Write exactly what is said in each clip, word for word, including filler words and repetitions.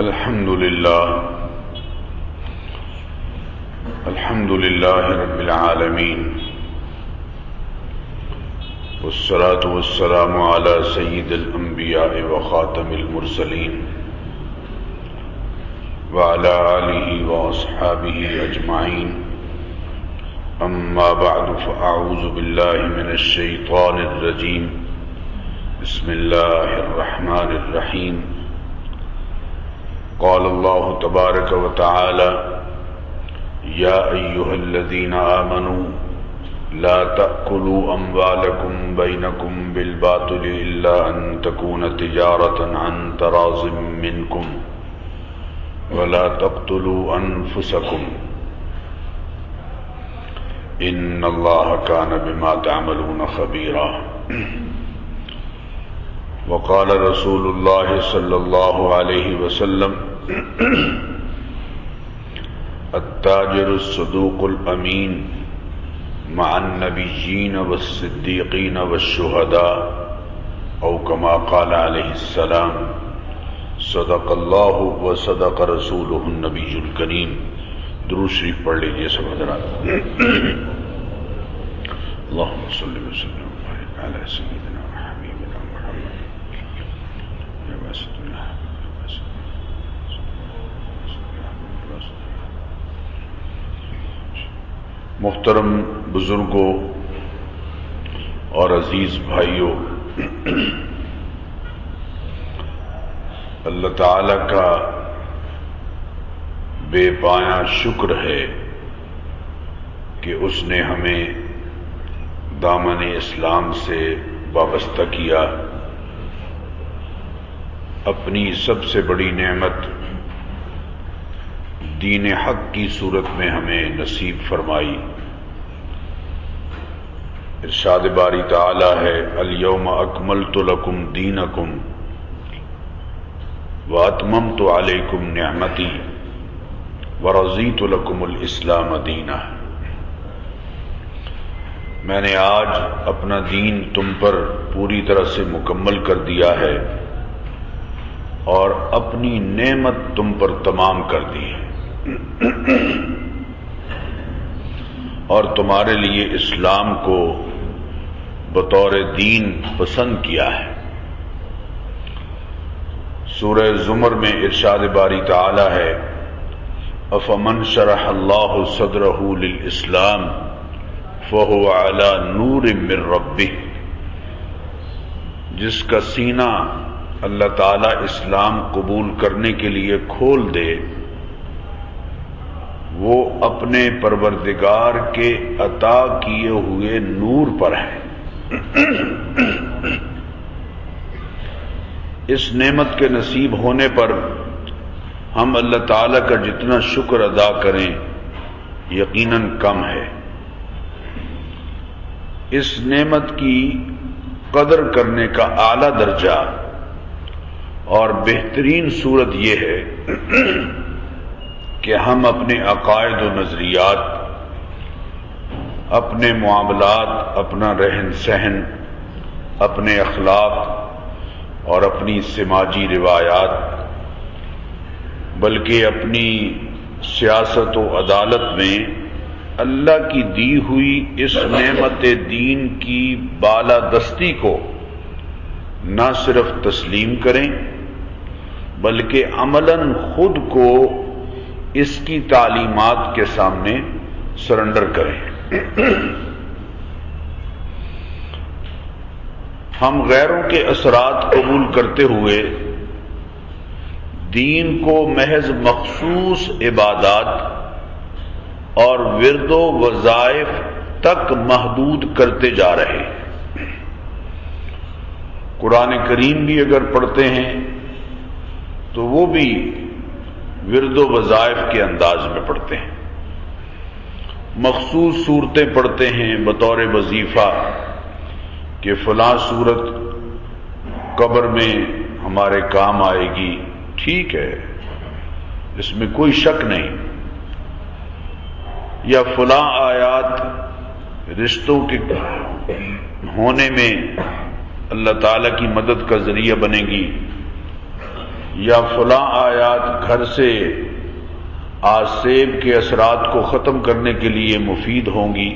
الحمد لله الحمد لله رب العالمين والصلاة والسلام على سيد الأنبياء وخاتم المرسلين وعلى آله وأصحابه أجمعين أما بعد فأعوذ بالله من الشيطان الرجيم بسم الله الرحمن الرحيم قال الله تبارك وتعالى يا أيها الذين آمنوا لا تأكلوا أموالكم بينكم بالباطل إلا أن تكون تجارة عن تراض منكم ولا تقتلوا أنفسكم إن الله كان بما تعملون خبيرا وقال رسول الله صلى الله عليه وسلم التاجر الصدوق الأمين مع النبيين والصديقين والشهداء أو كما قال عليه السلام صدق الله وصدق رسوله النبي الكريم. درود شریف پڑھ لیجیے سب حضرات. اللهم صل وسلم وبارك على سيدنا وحبيبنا محمد يا واسط الله. محترم بزرگوں اور عزیز بھائیوں، اللہ تعالی کا بے پایہ شکر ہے کہ اس نے ہمیں دامن اسلام سے وابستہ کیا. اپنی سب سے بڑی نعمت دین حق کی صورت میں ہمیں نصیب فرمائی. ارشاد باری تعالی ہے الیوم اکملت لکم دینکم واتممت علیکم نعمتی ورضیت لکم الاسلام دینا. میں نے آج اپنا دین تم پر پوری طرح سے مکمل کر دیا ہے اور اپنی نعمت تم پر تمام کر دی ہے اور تمہارے لیے اسلام کو بطور دین پسند کیا ہے. سورہ زمر میں ارشاد باری تعالی ہے افمن شرح اللہ صدرہ للاسلام فهو علی نور من ربہ. جس کا سینہ اللہ تعالی اسلام قبول کرنے کے لیے کھول دے وہ اپنے پروردگار کے عطا کیے ہوئے نور پر ہے. اس نعمت کے نصیب ہونے پر ہم اللہ تعالی کا جتنا شکر ادا کریں یقیناً کم ہے. اس نعمت کی قدر کرنے کا اعلیٰ درجہ اور بہترین صورت یہ ہے کہ ہم اپنے عقائد و نظریات، اپنے معاملات، اپنا رہن سہن، اپنے اخلاق اور اپنی سماجی روایات بلکہ اپنی سیاست و عدالت میں اللہ کی دی ہوئی اس نعمت دین کی بالادستی کو نہ صرف تسلیم کریں بلکہ عملاً خود کو اس کی تعلیمات کے سامنے سرنڈر کریں. ہم غیروں کے اثرات قبول کرتے ہوئے دین کو محض مخصوص عبادات اور ورد و وظائف تک محدود کرتے جا رہے ہیں. قرآن کریم بھی اگر پڑھتے ہیں تو وہ بھی ورد و وظائف کے انداز میں پڑھتے ہیں. مخصوص صورتیں پڑھتے ہیں بطور وظیفہ کہ فلاں صورت قبر میں ہمارے کام آئے گی. ٹھیک ہے، اس میں کوئی شک نہیں. یا فلاں آیات رشتوں کے ہونے میں اللہ تعالی کی مدد کا ذریعہ بنے گی. یا فلاں آیات گھر سے آسیب کے اثرات کو ختم کرنے کے لیے مفید ہوں گی.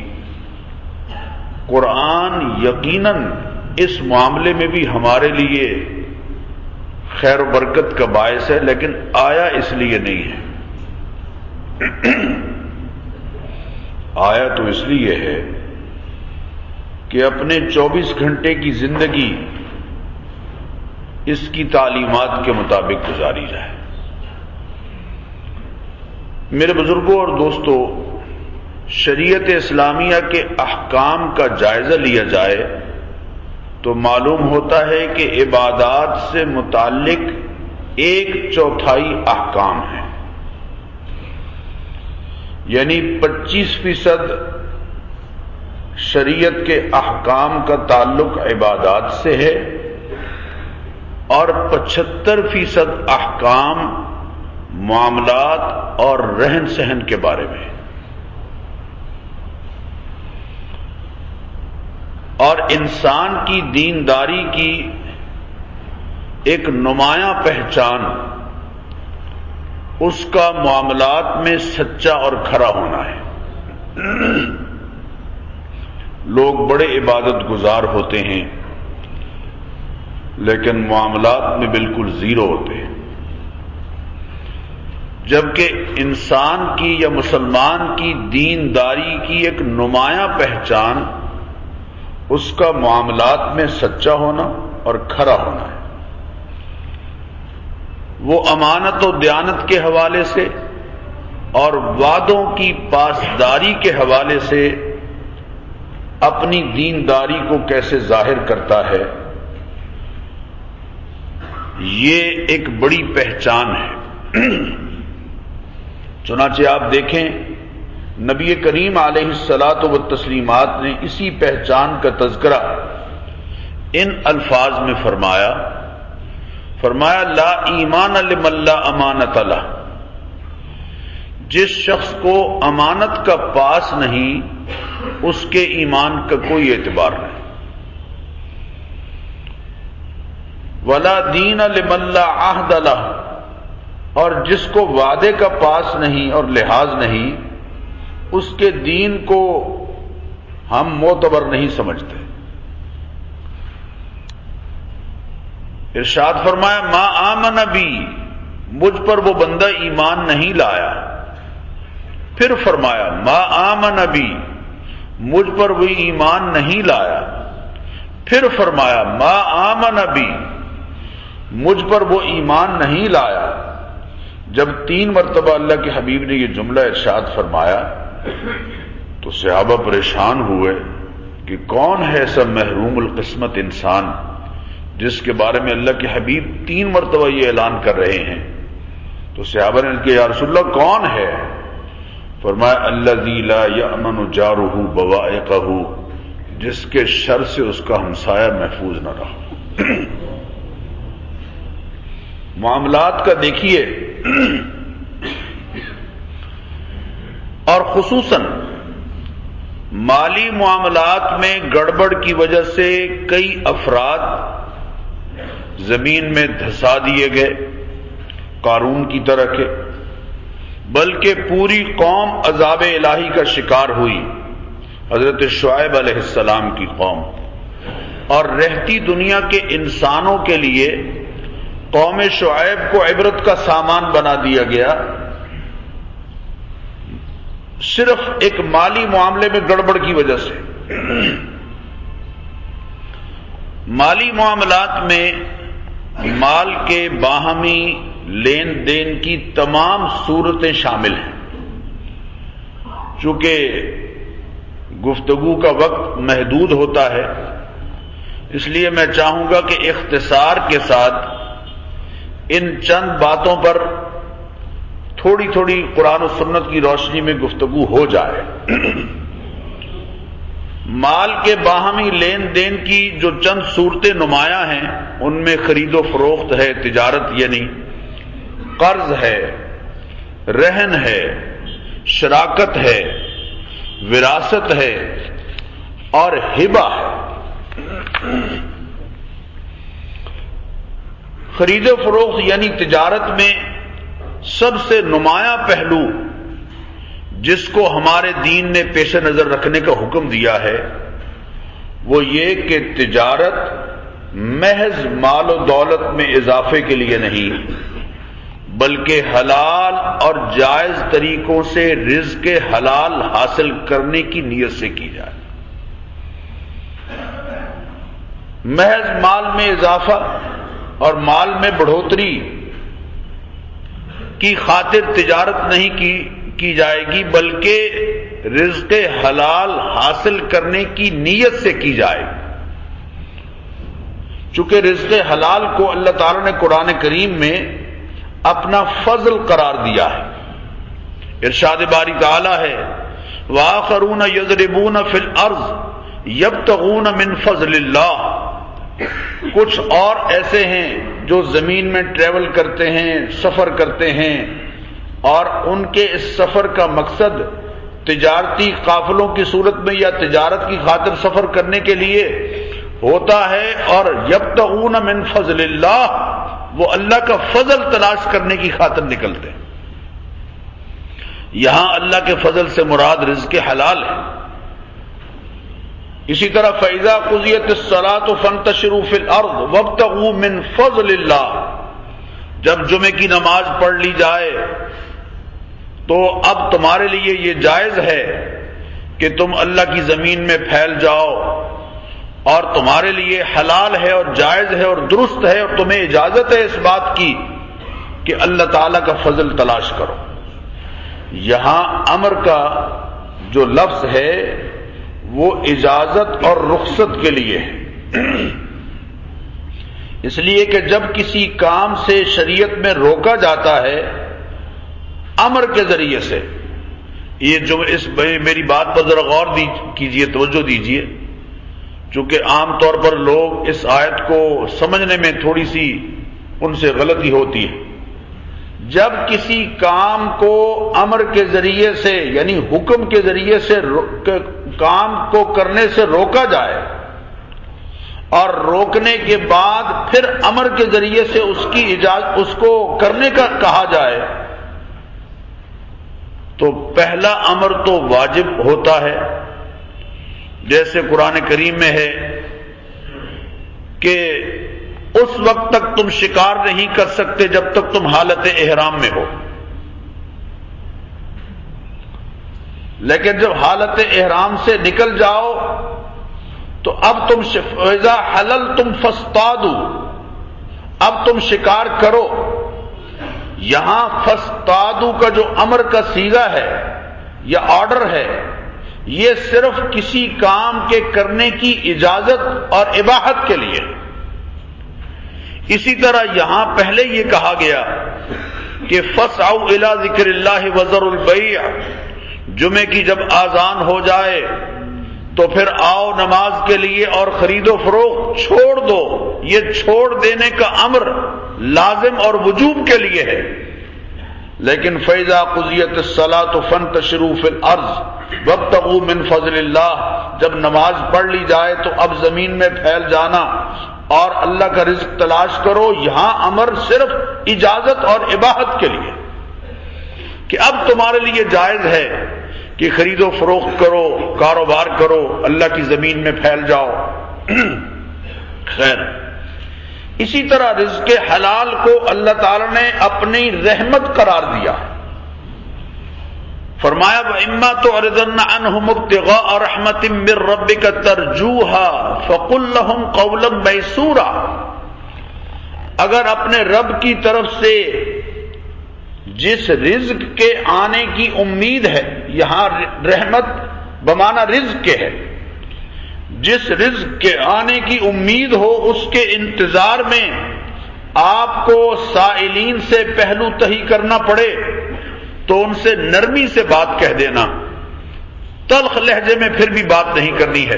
قرآن یقیناً اس معاملے میں بھی ہمارے لیے خیر و برکت کا باعث ہے، لیکن آیا اس لیے نہیں ہے. آیا تو اس لیے ہے کہ اپنے چوبیس گھنٹے کی زندگی اس کی تعلیمات کے مطابق گزاری جائے. میرے بزرگوں اور دوستوں، شریعت اسلامیہ کے احکام کا جائزہ لیا جائے تو معلوم ہوتا ہے کہ عبادات سے متعلق ایک چوتھائی احکام ہیں، یعنی پچیس فیصد شریعت کے احکام کا تعلق عبادات سے ہے اور پچہتر فیصد احکام معاملات اور رہن سہن کے بارے میں. اور انسان کی دینداری کی ایک نمایاں پہچان اس کا معاملات میں سچا اور کھرا ہونا ہے. لوگ بڑے عبادت گزار ہوتے ہیں لیکن معاملات میں بالکل زیرو ہوتے ہیں، جبکہ انسان کی یا مسلمان کی دینداری کی ایک نمایاں پہچان اس کا معاملات میں سچا ہونا اور کھرا ہونا ہے. وہ امانت و دیانت کے حوالے سے اور وعدوں کی پاسداری کے حوالے سے اپنی دینداری کو کیسے ظاہر کرتا ہے، یہ ایک بڑی پہچان ہے. چنانچہ آپ دیکھیں نبی کریم علیہ الصلاۃ والتسلیمات نے اسی پہچان کا تذکرہ ان الفاظ میں فرمایا فرمایا لا ایمان لمن لا امانت لہ. جس شخص کو امانت کا پاس نہیں اس کے ایمان کا کوئی اعتبار نہیں. ولا دین لمن لا عہد لہ. اور جس کو وعدے کا پاس نہیں اور لحاظ نہیں اس کے دین کو ہم معتبر نہیں سمجھتے. ارشاد فرمایا ما آمن بی، مجھ پر وہ بندہ ایمان نہیں لایا. پھر فرمایا ما آمن بی، مجھ پر وہ ایمان نہیں لایا. پھر فرمایا ما آمن بی، مجھ پر وہ ایمان نہیں لایا. جب تین مرتبہ اللہ کے حبیب نے یہ جملہ ارشاد فرمایا تو صحابہ پریشان ہوئے کہ کون ہے ایسا محروم القسمت انسان جس کے بارے میں اللہ کے حبیب تین مرتبہ یہ اعلان کر رہے ہیں. تو صحابہ نے کہا یا رسول اللہ کون ہے؟ فرمایا الذی لا یأمن جارہ بوائقہ، جس کے شر سے اس کا ہمسایہ محفوظ نہ رہا. معاملات کا دیکھیے، اور خصوصاً مالی معاملات میں گڑبڑ کی وجہ سے کئی افراد زمین میں دھسا دیے گئے قارون کی طرح کے، بلکہ پوری قوم عذاب الہی کا شکار ہوئی. حضرت شعیب علیہ السلام کی قوم، اور رہتی دنیا کے انسانوں کے لیے قوم شعیب کو عبرت کا سامان بنا دیا گیا صرف ایک مالی معاملے میں گڑبڑ کی وجہ سے. مالی معاملات میں مال کے باہمی لین دین کی تمام صورتیں شامل ہیں. چونکہ گفتگو کا وقت محدود ہوتا ہے اس لیے میں چاہوں گا کہ اختصار کے ساتھ ان چند باتوں پر تھوڑی تھوڑی قرآن و سنت کی روشنی میں گفتگو ہو جائے. مال کے باہمی لین دین کی جو چند صورتیں نمایاں ہیں ان میں خرید و فروخت ہے، تجارت یعنی قرض ہے، رہن ہے، شراکت ہے، وراثت ہے اور ہبہ ہے. خرید و فروخت یعنی تجارت میں سب سے نمایاں پہلو جس کو ہمارے دین نے پیش نظر رکھنے کا حکم دیا ہے وہ یہ کہ تجارت محض مال و دولت میں اضافے کے لیے نہیں بلکہ حلال اور جائز طریقوں سے رزق حلال حاصل کرنے کی نیت سے کی جائے۔ محض مال میں اضافہ اور مال میں بڑھوتری کی خاطر تجارت نہیں کی کی جائے گی بلکہ رزق حلال حاصل کرنے کی نیت سے کی جائے گی۔ چونکہ رزق حلال کو اللہ تعالی نے قرآن کریم میں اپنا فضل قرار دیا ہے۔ ارشاد باری تعالی ہے وآخرون یضربون فی الارض یبتغون من فضل اللہ، کچھ اور ایسے ہیں جو زمین میں ٹریول کرتے ہیں، سفر کرتے ہیں، اور ان کے اس سفر کا مقصد تجارتی قافلوں کی صورت میں یا تجارت کی خاطر سفر کرنے کے لیے ہوتا ہے، اور یبتغون من فضل اللہ، وہ اللہ کا فضل تلاش کرنے کی خاطر نکلتے ہیں۔ یہاں اللہ کے فضل سے مراد رزق حلال ہے۔ اسی طرح فَإِذَا قُضِيَتِ الصَّلَاةُ فَانتَشِرُوا فِي الْأَرْضِ وَابْتَغُوا مِن فَضْلِ اللَّهِ، جب جمعے کی نماز پڑھ لی جائے تو اب تمہارے لیے یہ جائز ہے کہ تم اللہ کی زمین میں پھیل جاؤ، اور تمہارے لیے حلال ہے اور جائز ہے اور درست ہے، اور تمہیں اجازت ہے اس بات کی کہ اللہ تعالی کا فضل تلاش کرو۔ یہاں امر کا جو لفظ ہے وہ اجازت اور رخصت کے لیے ہے، اس لیے کہ جب کسی کام سے شریعت میں روکا جاتا ہے امر کے ذریعے سے، یہ جو اس میری بات پر ذرا غور کیجئے، توجہ دیجئے، چونکہ عام طور پر لوگ اس آیت کو سمجھنے میں تھوڑی سی ان سے غلطی ہوتی ہے۔ جب کسی کام کو امر کے ذریعے سے یعنی حکم کے ذریعے سے کام کو کرنے سے روکا جائے اور روکنے کے بعد پھر امر کے ذریعے سے اس کی اجازت اس کو کرنے کا کہا جائے تو پہلا امر تو واجب ہوتا ہے، جیسے قرآن کریم میں ہے کہ اس وقت تک تم شکار نہیں کر سکتے جب تک تم حالت احرام میں ہو، لیکن جب حالت احرام سے نکل جاؤ تو اب تم فَإِذَا حَلَلْتُمْ فَاصْطَادُوا، اب تم شکار کرو۔ یہاں فَاصْطَادُوا کا جو امر کا صیغہ ہے یا آرڈر ہے یہ صرف کسی کام کے کرنے کی اجازت اور اباحت کے لیے۔ اسی طرح یہاں پہلے یہ کہا گیا کہ فَاسْعَوْا إِلَى ذِكْرِ اللَّهِ وَذَرُوا الْبَيْعَ، جمعے کی جب آذان ہو جائے تو پھر آؤ نماز کے لیے اور خرید و فروخت چھوڑ دو۔ یہ چھوڑ دینے کا امر لازم اور وجوب کے لیے ہے، لیکن فَإِذَا قُضِيَتِ الصَّلَاةُ فَانتَشِرُوا فِي الْأَرْضِ وَابْتَغُوا مِن فَضْلِ اللَّهِ، جب نماز پڑھ لی جائے تو اب زمین میں پھیل جانا اور اللہ کا رزق تلاش کرو۔ یہاں امر صرف اجازت اور اباحت کے لیے کہ اب تمہارے لیے جائز ہے کہ خرید و فروخت کرو، کاروبار کرو، اللہ کی زمین میں پھیل جاؤ۔ خیر، اسی طرح رزق حلال کو اللہ تعالی نے اپنی رحمت قرار دیا ہے۔ فرمایا وَإِمَّا تُعْرِضَنَّ عَنْهُمُ ابْتِغَاءَ رَحْمَةٍ مِّن رَّبِّكَ تَرْجُوهَا فَقُل لَّهُمْ قَوْلًا مَّيْسُورًا، اگر اپنے رب کی طرف سے جس رزق کے آنے کی امید ہے، یہاں رحمت بمعنی رزق کے ہے، جس رزق کے آنے کی امید ہو اس کے انتظار میں آپ کو سائلین سے پہلو تہی کرنا پڑے تو ان سے نرمی سے بات کہہ دینا، تلخ لہجے میں پھر بھی بات نہیں کرنی ہے۔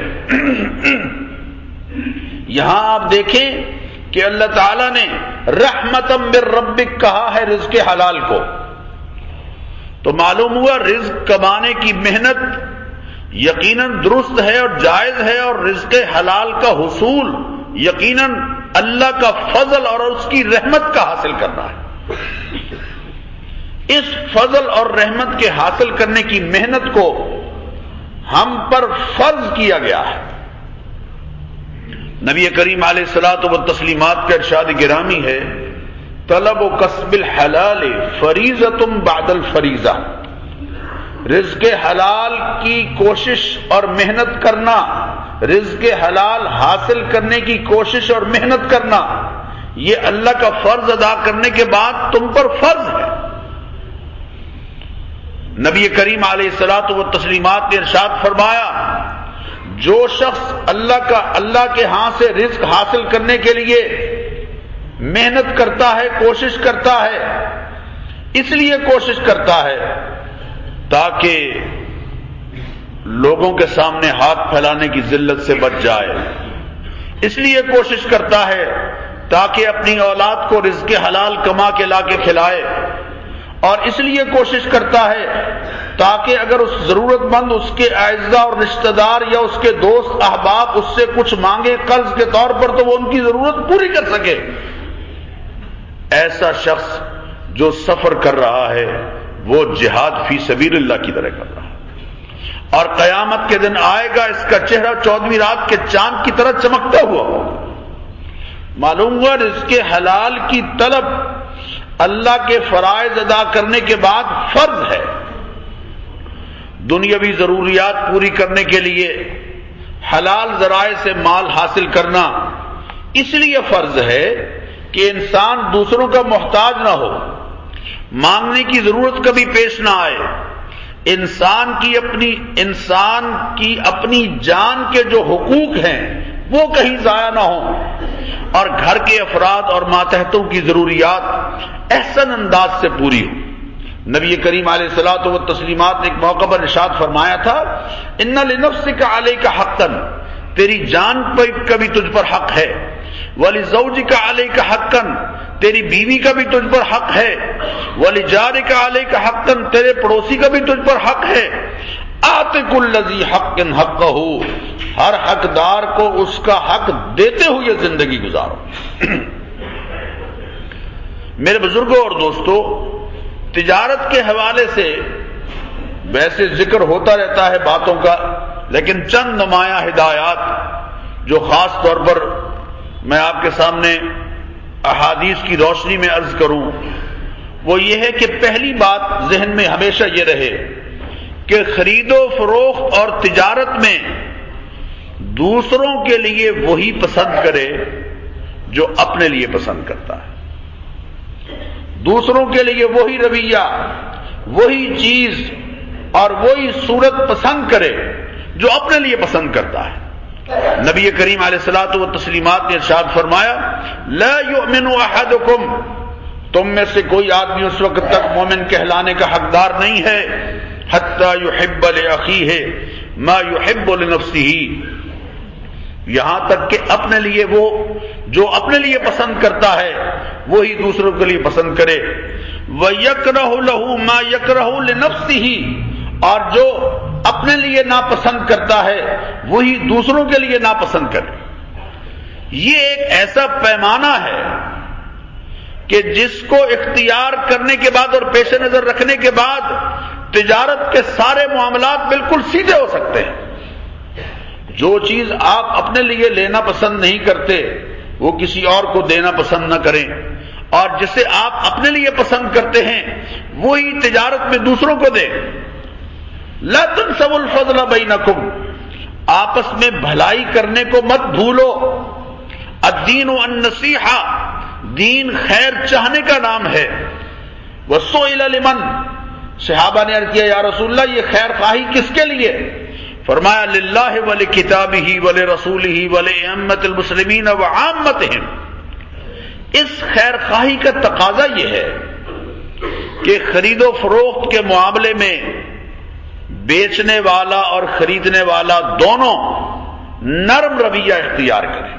یہاں آپ دیکھیں کہ اللہ تعالیٰ نے رحمتم من ربک کہا ہے رزق حلال کو، تو معلوم ہوا رزق کمانے کی محنت یقیناً درست ہے اور جائز ہے، اور رزق حلال کا حصول یقیناً اللہ کا فضل اور اس کی رحمت کا حاصل کرنا ہے۔ اس فضل اور رحمت کے حاصل کرنے کی محنت کو ہم پر فرض کیا گیا ہے۔ نبی کریم علیہ الصلوۃ والتسلیمات کا ارشاد گرامی ہے، طلب و کسب الحلال فریضۃ بعد الفریضہ، رزق حلال کی کوشش اور محنت کرنا، رزق حلال حاصل کرنے کی کوشش اور محنت کرنا، یہ اللہ کا فرض ادا کرنے کے بعد تم پر فرض ہے۔ نبی کریم علیہ الصلوۃ والتسلیمات نے ارشاد فرمایا، جو شخص اللہ کا اللہ کے ہاں سے رزق حاصل کرنے کے لیے محنت کرتا ہے، کوشش کرتا ہے، اس لیے کوشش کرتا ہے تاکہ لوگوں کے سامنے ہاتھ پھیلانے کی ذلت سے بچ جائے، اس لیے کوشش کرتا ہے تاکہ اپنی اولاد کو رزق حلال کما کے لا کے کھلائے، اور اس لیے کوشش کرتا ہے تاکہ اگر اس ضرورت مند اس کے اعزاء اور رشتہ دار یا اس کے دوست احباب اس سے کچھ مانگے قرض کے طور پر تو وہ ان کی ضرورت پوری کر سکے۔ ایسا شخص جو سفر کر رہا ہے وہ جہاد فی سبیل اللہ کی طرح کر رہا ہے، اور قیامت کے دن آئے گا اس کا چہرہ چودہویں رات کے چاند کی طرح چمکتا ہوا ہوگا۔ معلوم ہوا رزق حلال کی طلب اللہ کے فرائض ادا کرنے کے بعد فرض ہے۔ دنیاوی ضروریات پوری کرنے کے لیے حلال ذرائع سے مال حاصل کرنا اس لیے فرض ہے کہ انسان دوسروں کا محتاج نہ ہو، مانگنے کی ضرورت کبھی پیش نہ آئے، انسان کی اپنی انسان کی اپنی جان کے جو حقوق ہیں وہ کہیں ضائع نہ ہوں، اور گھر کے افراد اور ماتحتوں کی ضروریات احسن انداز سے پوری ہوں۔ نبی کریم علیہ الصلوۃ والتسلیمات نے ایک موقع پر ارشاد فرمایا تھا، ان لنفسک علیک حقا، تیری جان پر کا بھی تجھ پر حق ہے، ولزوجک علیک حقا، تیری بیوی کا بھی تجھ پر حق ہے، ولجارک علیک حقا، تیرے پڑوسی کا بھی تجھ پر حق ہے، آت کل ذی حق حقہ، ہر حقدار کو اس کا حق دیتے ہوئے زندگی گزارو۔ میرے بزرگوں اور دوستو، تجارت کے حوالے سے ویسے ذکر ہوتا رہتا ہے باتوں کا، لیکن چند نمایاں ہدایات جو خاص طور پر میں آپ کے سامنے احادیث کی روشنی میں عرض کروں، وہ یہ ہے کہ پہلی بات ذہن میں ہمیشہ یہ رہے کہ خرید و فروخت اور تجارت میں دوسروں کے لیے وہی پسند کرے جو اپنے لیے پسند کرتا ہے، دوسروں کے لیے وہی رویہ، وہی چیز اور وہی صورت پسند کرے جو اپنے لیے پسند کرتا ہے۔ نبی کریم علیہ الصلوۃ والتسلیمات نے ارشاد فرمایا، لا یؤمن احدکم، تم میں سے کوئی آدمی اس وقت تک مومن کہلانے کا حقدار نہیں ہے حتی یحب لاخیہ ما یحب لنفسہ، یہاں تک کہ اپنے لیے وہ جو اپنے لیے پسند کرتا ہے وہی دوسروں کے لیے پسند کرے، وَيَكْرَهُ لَهُ مَا يَكْرَهُ لِنَفْسِهِ، اور جو اپنے لیے ناپسند کرتا ہے وہی دوسروں کے لیے ناپسند کرے۔ یہ ایک ایسا پیمانہ ہے کہ جس کو اختیار کرنے کے بعد اور پیش نظر رکھنے کے بعد تجارت کے سارے معاملات بالکل سیدھے ہو سکتے ہیں۔ جو چیز آپ اپنے لیے لینا پسند نہیں کرتے وہ کسی اور کو دینا پسند نہ کریں، اور جسے آپ اپنے لیے پسند کرتے ہیں وہی تجارت میں دوسروں کو دیں۔ لا تنسوا الفضل بینکم، آپس میں بھلائی کرنے کو مت بھولو۔ الدین النصیحہ، دین خیر چاہنے کا نام ہے۔ وسئل لمن، صحابہ نے عرض کیا یا رسول اللہ یہ خیر خواہی کس کے لیے؟ فرمایا للہ ولکتابہ ولرسولہ ولائمۃ المسلمین وعامتہم۔ اس خیر خواہی کا تقاضا یہ ہے کہ خرید و فروخت کے معاملے میں بیچنے والا اور خریدنے والا دونوں نرم رویہ اختیار کریں۔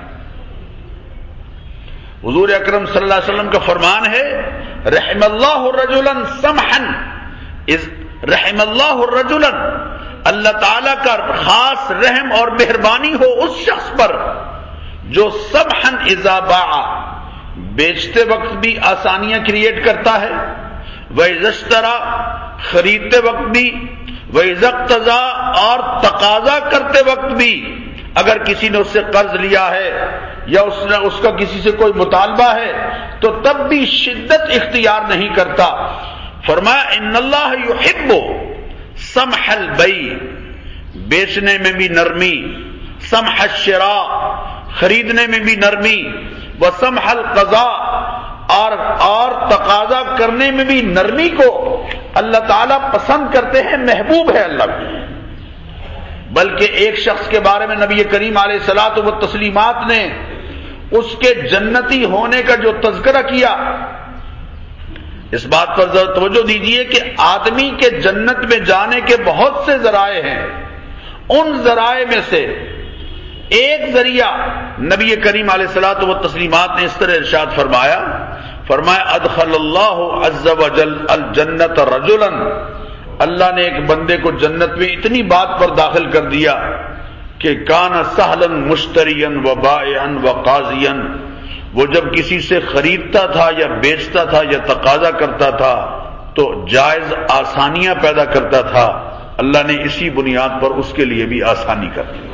حضور اکرم صلی اللہ علیہ وسلم کا فرمان ہے، رحم اللہ رجلا سمحا، رحم اللہ رجلا، اللہ تعالیٰ کا خاص رحم اور مہربانی ہو اس شخص پر جو سمحن اذا باع بیچتے وقت بھی آسانیاں کریٹ کرتا ہے، وَإِذَا اشْتَرَى خریدتے وقت بھی، وَإِذَا اقْتَضَى اور تقاضا کرتے وقت بھی، اگر کسی نے اس سے قرض لیا ہے یا اس نے اس کا کسی سے کوئی مطالبہ ہے تو تب بھی شدت اختیار نہیں کرتا۔ فرمایا ان اللہ یحب سمح البیع، بیچنے میں بھی نرمی، سمح الشراء خریدنے میں بھی نرمی، وسمح القضاء اور اور تقاضا کرنے میں بھی نرمی کو اللہ تعالیٰ پسند کرتے ہیں، محبوب ہے اللہ کو۔ بلکہ ایک شخص کے بارے میں نبی کریم علیہ الصلوۃ والتسلیمات نے اس کے جنتی ہونے کا جو تذکرہ کیا، اس بات پر ذرا توجہ دیجیے کہ آدمی کے جنت میں جانے کے بہت سے ذرائع ہیں، ان ذرائع میں سے ایک ذریعہ نبی کریم علیہ الصلوۃ والتسلیمات نے اس طرح ارشاد فرمایا فرمایا ادخل اللہ عز وجل الجنت رجلا، اللہ نے ایک بندے کو جنت میں اتنی بات پر داخل کر دیا کہ کان سہلا مشتریا و بائعا و قاضیا، وہ جب کسی سے خریدتا تھا یا بیچتا تھا یا تقاضا کرتا تھا تو جائز آسانیاں پیدا کرتا تھا، اللہ نے اسی بنیاد پر اس کے لیے بھی آسانی کر دی۔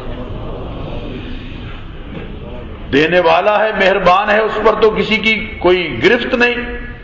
دینے والا ہے، مہربان ہے، اس پر تو کسی کی کوئی گرفت نہیں۔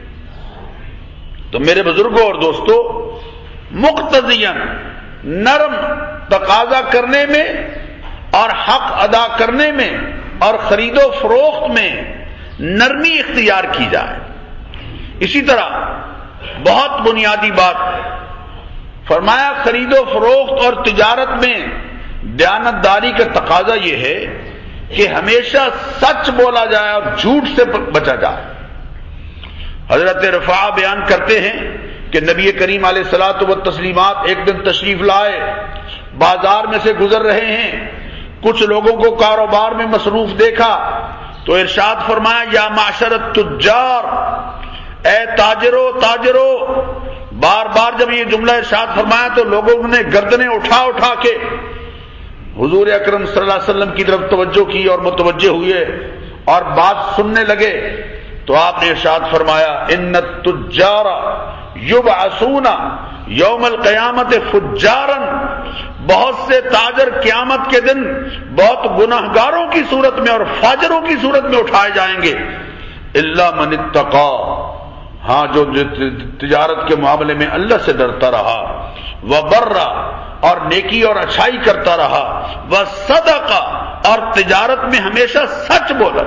تو میرے بزرگوں اور دوستو، مقتضیاً نرم تقاضا کرنے میں اور حق ادا کرنے میں اور خرید و فروخت میں نرمی اختیار کی جائے۔ اسی طرح بہت بنیادی بات فرمایا، خرید و فروخت اور تجارت میں دیانتداری کا تقاضا یہ ہے کہ ہمیشہ سچ بولا جائے اور جھوٹ سے بچا جائے۔ حضرت رفاعہ بیان کرتے ہیں کہ نبی کریم علیہ الصلوۃ والتسلیمات ایک دن تشریف لائے، بازار میں سے گزر رہے ہیں، کچھ لوگوں کو کاروبار میں مصروف دیکھا تو ارشاد فرمایا یا معشر التجار، اے تاجرو تاجرو۔ بار بار جب یہ جملہ ارشاد فرمایا تو لوگوں نے گردنیں اٹھا اٹھا کے حضور اکرم صلی اللہ علیہ وسلم کی طرف توجہ کی اور متوجہ ہوئے اور بات سننے لگے تو آپ نے ارشاد فرمایا ان التجار یبعثون یوم القیامت فجارا، بہت سے تاجر قیامت کے دن بہت گناہگاروں کی صورت میں اور فاجروں کی صورت میں اٹھائے جائیں گے، الا من اتقى، ہاں جو تجارت کے معاملے میں اللہ سے ڈرتا رہا، وبر اور نیکی اور اچھائی کرتا رہا، وصدق اور تجارت میں ہمیشہ سچ بولا۔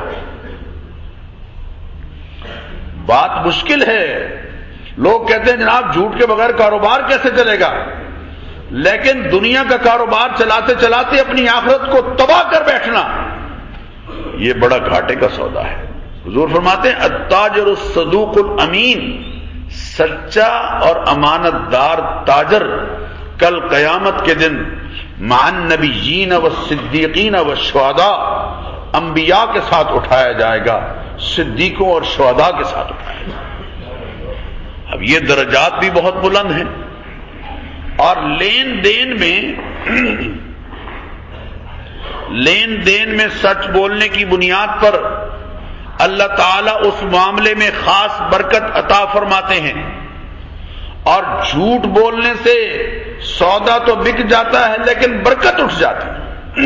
بات مشکل ہے، لوگ کہتے ہیں جناب جھوٹ کے بغیر کاروبار کیسے چلے گا، لیکن دنیا کا کاروبار چلاتے چلاتے اپنی آخرت کو تباہ کر بیٹھنا یہ بڑا گھاٹے کا سودا ہے۔ حضور فرماتے ہیں التاجر الصدوق الامین، سچا اور امانت دار تاجر کل قیامت کے دن مع النبیین والصدیقین والشہداء، انبیاء کے ساتھ اٹھایا جائے گا، صدیقوں اور شہداء کے ساتھ اٹھایا جائے گا۔ اب یہ درجات بھی بہت بلند ہیں، اور لین دین میں لین دین میں سچ بولنے کی بنیاد پر اللہ تعالیٰ اس معاملے میں خاص برکت عطا فرماتے ہیں، اور جھوٹ بولنے سے سودا تو بک جاتا ہے لیکن برکت اٹھ جاتی ہے۔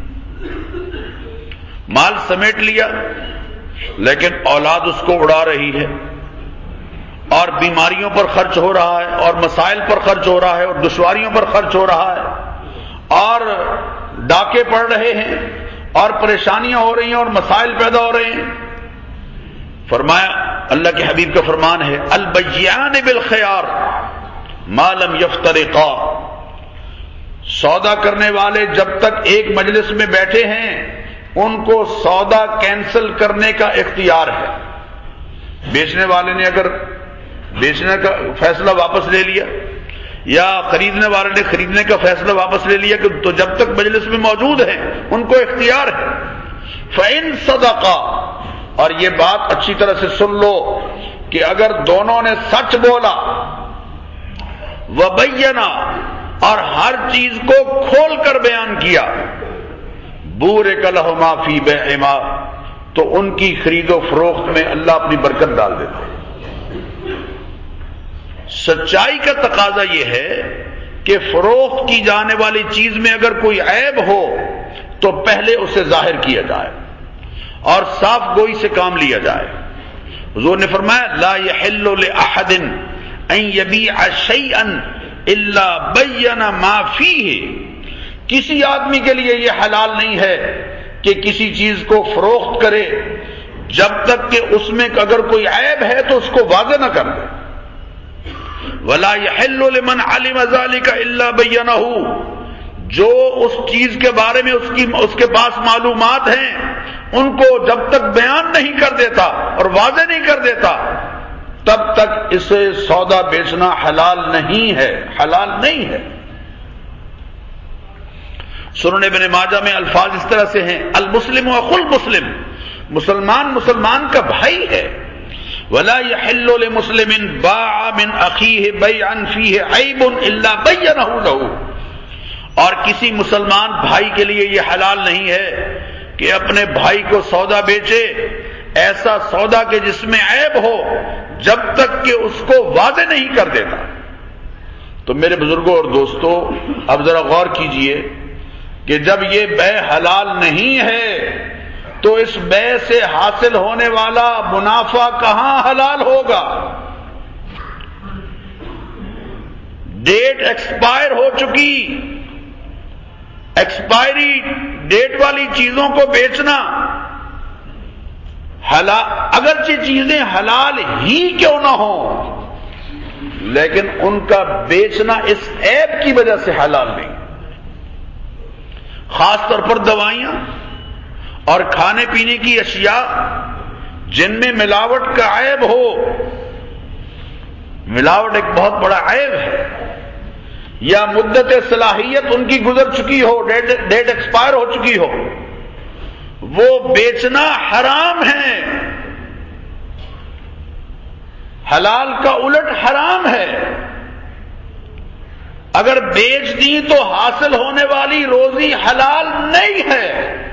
مال سمیٹ لیا لیکن اولاد اس کو اڑا رہی ہے، اور بیماریوں پر خرچ ہو رہا ہے، اور مسائل پر خرچ ہو رہا ہے، اور دشواریوں پر خرچ ہو رہا ہے، اور ڈاکے پڑ رہے ہیں، اور پریشانیاں ہو رہی ہیں، اور مسائل پیدا ہو رہے ہیں۔ فرمایا اللہ کے حبیب کا فرمان ہے البیعان بالخیار ما لم یفترقا، سودا کرنے والے جب تک ایک مجلس میں بیٹھے ہیں ان کو سودا کینسل کرنے کا اختیار ہے۔ بیچنے والے نے اگر بیچنے کا فیصلہ واپس لے لیا یا خریدنے والے نے خریدنے کا فیصلہ واپس لے لیا تو جب تک مجلس میں موجود ہیں ان کو اختیار ہے۔ فَإِن صَدَقَا، اور یہ بات اچھی طرح سے سن لو کہ اگر دونوں نے سچ بولا، وَبَيَّنَا، اور ہر چیز کو کھول کر بیان کیا، بورک لہما فی بیعہما، تو ان کی خرید و فروخت میں اللہ اپنی برکت ڈال دیتا ہے۔ سچائی کا تقاضا یہ ہے کہ فروخت کی جانے والی چیز میں اگر کوئی عیب ہو تو پہلے اسے ظاہر کیا جائے اور صاف گوئی سے کام لیا جائے۔ حضور نے فرمایا لا یحل لأحد ان یبیع شیئا الا بین ما فیہ، کسی آدمی کے لیے یہ حلال نہیں ہے کہ کسی چیز کو فروخت کرے جب تک کہ اس میں اگر کوئی عیب ہے تو اس کو واضح نہ کر دے۔ ولا یحل لمن علم ذلک الا بینہ، جو اس چیز کے بارے میں اس کی اس کے پاس معلومات ہیں ان کو جب تک بیان نہیں کر دیتا اور واضح نہیں کر دیتا تب تک اسے سودا بیچنا حلال نہیں ہے، حلال نہیں ہے۔ سنن ابن ماجہ میں الفاظ اس طرح سے ہیں المسلم اخو المسلم، مسلمان مسلمان کا بھائی ہے۔ ولا يحل لمسلم باع من اخیہ بیعا فیہ عیب الا بینہ لہ، اور کسی مسلمان بھائی کے لیے یہ حلال نہیں ہے کہ اپنے بھائی کو سودا بیچے، ایسا سودا کہ جس میں عیب ہو، جب تک کہ اس کو واضح نہیں کر دیتا۔ تو میرے بزرگوں اور دوستوں، اب ذرا غور کیجئے کہ جب یہ بے حلال نہیں ہے تو اس بے سے حاصل ہونے والا منافع کہاں حلال ہوگا؟ ڈیٹ ایکسپائر ہو چکی، ایکسپائری ڈیٹ والی چیزوں کو بیچنا حلال، اگرچہ چیزیں حلال ہی کیوں نہ ہوں لیکن ان کا بیچنا اس عیب کی وجہ سے حلال نہیں۔ خاص طور پر دوائیاں اور کھانے پینے کی اشیاء جن میں ملاوٹ کا عیب ہو، ملاوٹ ایک بہت بڑا عیب ہے، یا مدت صلاحیت ان کی گزر چکی ہو، ڈیٹ, ڈیٹ ایکسپائر ہو چکی ہو، وہ بیچنا حرام ہے، حلال کا الٹ حرام ہے۔ اگر بیچ دی تو حاصل ہونے والی روزی حلال نہیں ہے۔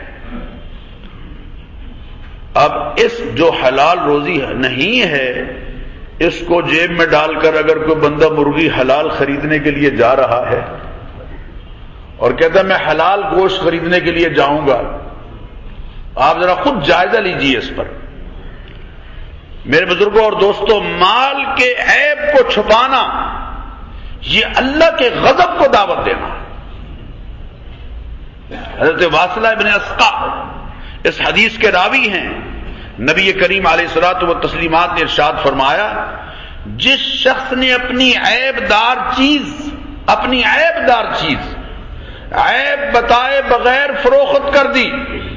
اب اس جو حلال روزی نہیں ہے اس کو جیب میں ڈال کر اگر کوئی بندہ مرغی حلال خریدنے کے لیے جا رہا ہے اور کہتا ہے میں حلال گوشت خریدنے کے لیے جاؤں گا، آپ ذرا خود جائزہ لیجئے اس پر۔ میرے بزرگوں اور دوستوں، مال کے عیب کو چھپانا یہ اللہ کے غضب کو دعوت دینا۔ حضرت واصلہ ابن اسقع اس حدیث کے راوی ہیں، نبی کریم علیہ الصلوۃ والتسلیمات نے ارشاد فرمایا جس شخص نے اپنی عیب دار چیز اپنی عیب دار چیز عیب بتائے بغیر فروخت کر دی،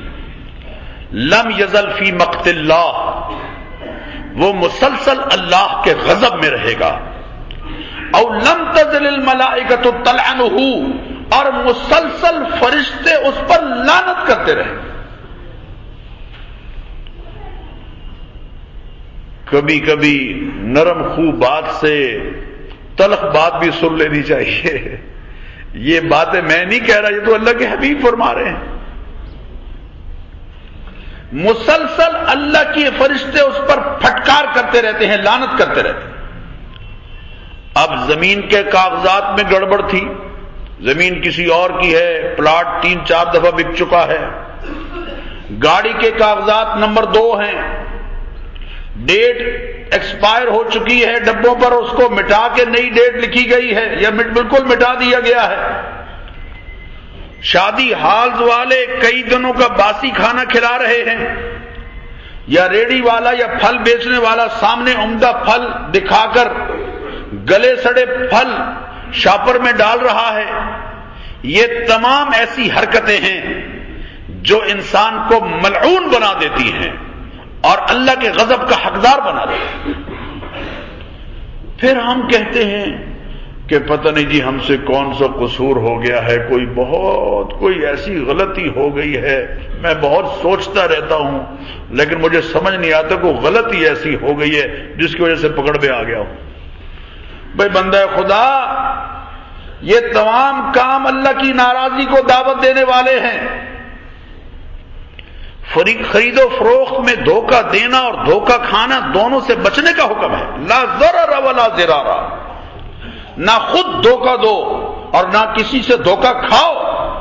لم یزل فی مقت اللہ، وہ مسلسل اللہ کے غضب میں رہے گا، او لم تزل الملائکۃ تلعنہ، اور مسلسل فرشتے اس پر لعنت کرتے رہے۔ کبھی کبھی نرم خو بات سے تلخ بات بھی سن لینی چاہیے۔ یہ باتیں میں نہیں کہہ رہا، یہ تو اللہ کے حبیب فرما رہے ہیں۔ مسلسل اللہ کے فرشتے اس پر پھٹکار کرتے رہتے ہیں، لعنت کرتے رہتے ہیں۔ اب زمین کے کاغذات میں گڑبڑ تھی، زمین کسی اور کی ہے، پلاٹ تین چار دفعہ بک چکا ہے، گاڑی کے کاغذات نمبر دو ہیں، ڈیٹ ایکسپائر ہو چکی ہے، ڈبوں پر اس کو مٹا کے نئی ڈیٹ لکھی گئی ہے یا بالکل مٹا دیا گیا ہے، شادی ہالز والے کئی دنوں کا باسی کھانا کھلا رہے ہیں، یا ریڑی والا یا پھل بیچنے والا سامنے عمدہ پھل دکھا کر گلے سڑے پھل شاپر میں ڈال رہا ہے۔ یہ تمام ایسی حرکتیں ہیں جو انسان کو ملعون بنا دیتی ہیں اور اللہ کے غضب کا حقدار بنا دیتی ہیں۔ پھر ہم کہتے ہیں کہ پتہ نہیں جی ہم سے کون سا قصور ہو گیا ہے، کوئی بہت کوئی ایسی غلطی ہو گئی ہے، میں بہت سوچتا رہتا ہوں لیکن مجھے سمجھ نہیں آتا کوئی غلطی ایسی ہو گئی ہے جس کی وجہ سے پکڑ میں آ گیا ہوں۔ بھائی بندہ خدا، یہ تمام کام اللہ کی ناراضی کو دعوت دینے والے ہیں۔ خرید و فروخت میں دھوکہ دینا اور دھوکہ کھانا دونوں سے بچنے کا حکم ہے. لا ضرر ولا ضرار، نہ خود دھوکہ دو اور نہ کسی سے دھوکہ کھاؤ.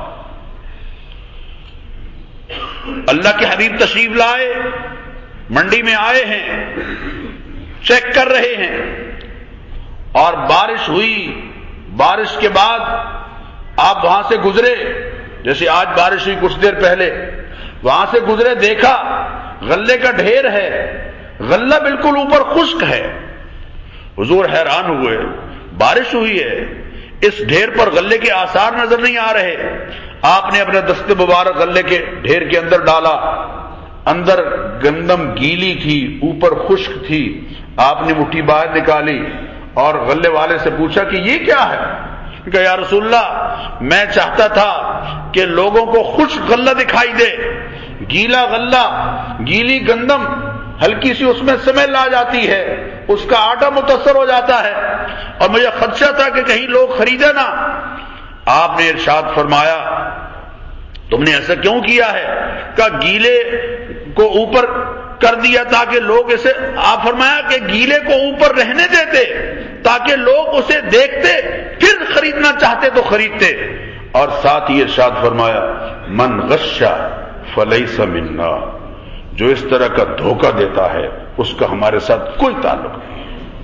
اللہ کے حبیب تشریف لائے، منڈی میں آئے ہیں، چیک کر رہے ہیں، اور بارش ہوئی. بارش کے بعد آپ وہاں سے گزرے، جیسے آج بارش ہوئی کچھ دیر پہلے، وہاں سے گزرے، دیکھا غلے کا ڈھیر ہے، غلہ بالکل اوپر خشک ہے. حضور حیران ہوئے، بارش ہوئی ہے، اس ڈھیر پر غلے کے آثار نظر نہیں آ رہے. آپ نے اپنا دست مبارک غلے کے ڈھیر کے اندر ڈالا، اندر گندم گیلی تھی، اوپر خشک تھی. آپ نے مٹھی باہر نکالی اور غلے والے سے پوچھا کہ یہ کیا ہے؟ کہ یا رسول اللہ، میں چاہتا تھا کہ لوگوں کو خشک غلہ دکھائی دے، گیلا غلہ، گیلی گندم ہلکی سی اس میں سمیل آ جاتی ہے، اس کا آٹا متاثر ہو جاتا ہے، اور مجھے خدشہ تھا کہ کہیں لوگ خریدے نہ. آپ نے ارشاد فرمایا تم نے ایسا کیوں کیا ہے؟ کہ گیلے کو اوپر کر دیا تاکہ لوگ اسے، آپ فرمایا کہ گیلے کو اوپر رہنے دیتے تاکہ لوگ اسے دیکھتے پھر خریدنا چاہتے تو خریدتے. اور ساتھ ہی ارشاد فرمایا من غش فلیس منا، جو اس طرح کا دھوکہ دیتا ہے اس کا ہمارے ساتھ کوئی تعلق نہیں.